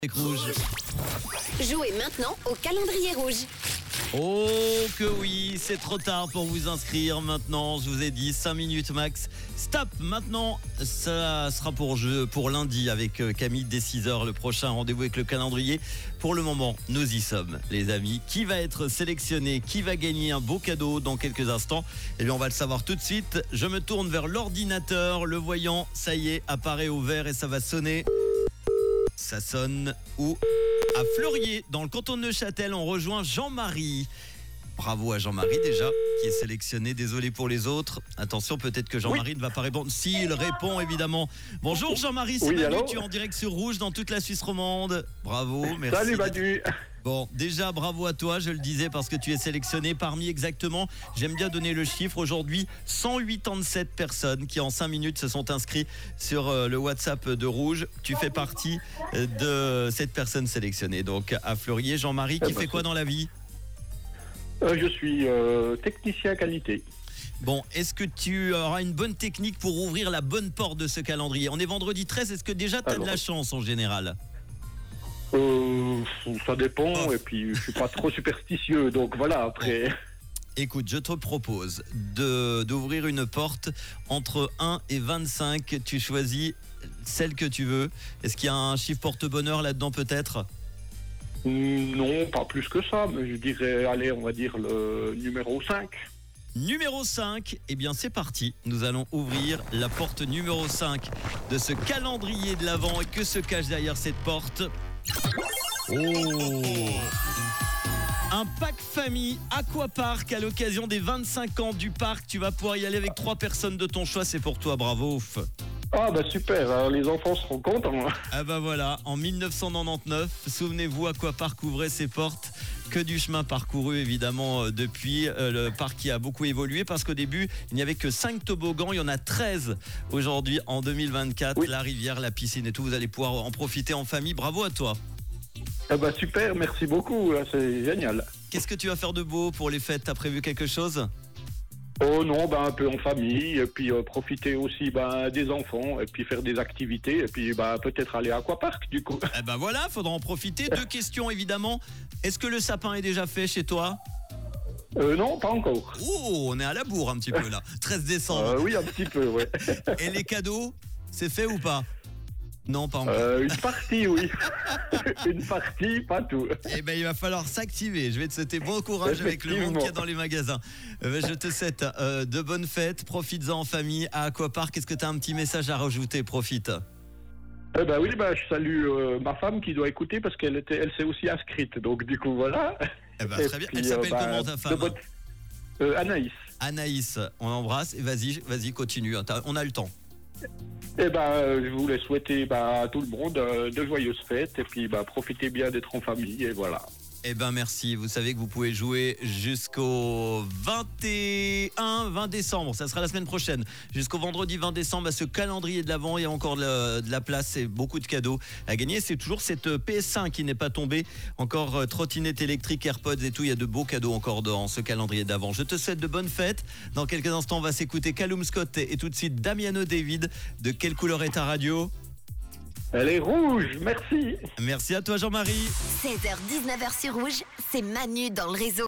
Avec Rouge. Jouez maintenant au calendrier rouge. Oh que oui, c'est trop tard pour vous inscrire maintenant. Je vous ai dit 5 minutes max. Stop, maintenant ça sera pour lundi avec Camille dès 6h, le prochain rendez-vous avec le calendrier. Pour le moment, nous y sommes les amis. Qui va être sélectionné, qui va gagner un beau cadeau dans quelques instants? Eh bien on va le savoir tout de suite. Je me tourne vers l'ordinateur, le voyant, ça y est, apparaît au vert et ça va sonner. Ça sonne où? À Fleurier, dans le canton de Neuchâtel, on rejoint Jean-Marie. Bravo à Jean-Marie déjà, qui est sélectionné. Désolé pour les autres. Attention, peut-être que Jean-Marie ne va pas répondre. Si, il répond évidemment. Bonjour Jean-Marie, c'est Manu, tu es en direct sur Rouge dans toute la Suisse romande. Bravo, merci. Salut Manu. Bon, déjà bravo à toi, je le disais, parce que tu es sélectionné parmi exactement, j'aime bien donner le chiffre, aujourd'hui 187 personnes qui en 5 minutes se sont inscrits sur le WhatsApp de Rouge. Tu fais partie de cette personne sélectionnée. Donc à Fleurier, Jean-Marie, qui fait quoi dans la vie? Je suis technicien qualité. Bon, est-ce que tu auras une bonne technique pour ouvrir la bonne porte de ce calendrier? On est vendredi 13, est-ce que déjà tu as de la chance en général? Ça dépend, et puis je suis pas trop superstitieux, donc voilà, après... Écoute, je te propose d'ouvrir une porte entre 1 et 25. Tu choisis celle que tu veux. Est-ce qu'il y a un chiffre porte-bonheur là-dedans peut-être? Non, pas plus que ça, mais je dirais, allez, on va dire le numéro 5. Numéro 5, eh bien c'est parti. Nous allons ouvrir la porte numéro 5 de ce calendrier de l'Avent. Et que se cache derrière cette porte? Oh! Un pack famille Aquapark à l'occasion des 25 ans du parc. Tu vas pouvoir y aller avec 3 personnes de ton choix. C'est pour toi, bravo. Ah bah super, alors les enfants seront contents. Ah bah voilà, en 1999, souvenez-vous, Aquapark ouvrait ses portes. Que du chemin parcouru évidemment depuis. Le parc qui a beaucoup évolué parce qu'au début, il n'y avait que 5 toboggans. Il y en a 13 aujourd'hui en 2024. Oui. La rivière, la piscine et tout. Vous allez pouvoir en profiter en famille. Bravo à toi. Ah bah super, merci beaucoup, c'est génial. Qu'est-ce que tu vas faire de beau pour les fêtes? T'as prévu quelque chose? Oh non, un peu en famille, et puis profiter aussi des enfants, et puis faire des activités, et puis peut-être aller à Aquapark du coup. Eh ben voilà, faudra en profiter. 2 questions évidemment. Est-ce que le sapin est déjà fait chez toi? Non, pas encore. Oh, on est à la bourre un petit peu là. 13 décembre. Oui, un petit peu, ouais. Et les cadeaux, c'est fait ou pas? Non, pas encore. Une partie, oui. Une partie, pas tout. Eh ben, il va falloir s'activer. Je vais te souhaiter bon courage avec le monde qu'il y a dans les magasins. Je te souhaite de bonnes fêtes. Profites-en en famille à Aquapark. Est-ce que tu as un petit message à rajouter? Profite. Oui, je salue ma femme qui doit écouter parce qu'elle s'est aussi inscrite. Donc, du coup, voilà. Eh ben, très bien. Elle s'appelle comment ta femme? Anaïs. Anaïs, on l'embrasse. Et vas-y, continue. On a le temps. Je voulais souhaiter à tout le monde de joyeuses fêtes et puis profitez bien d'être en famille et voilà. Eh ben merci, vous savez que vous pouvez jouer jusqu'au 20 décembre, ça sera la semaine prochaine, jusqu'au vendredi 20 décembre à ce calendrier de l'Avent. Il y a encore de la place et beaucoup de cadeaux à gagner. C'est toujours cette PS5 qui n'est pas tombée, encore trottinette électrique, AirPods et tout. Il y a de beaux cadeaux encore dans ce calendrier d'Avent. Je te souhaite de bonnes fêtes. Dans quelques instants on va s'écouter Callum Scott et tout de suite Damiano David. De quelle couleur est ta radio? Elle est rouge, merci. Merci à toi Jean-Marie. 16h-19h sur Rouge, c'est Manu dans le réseau.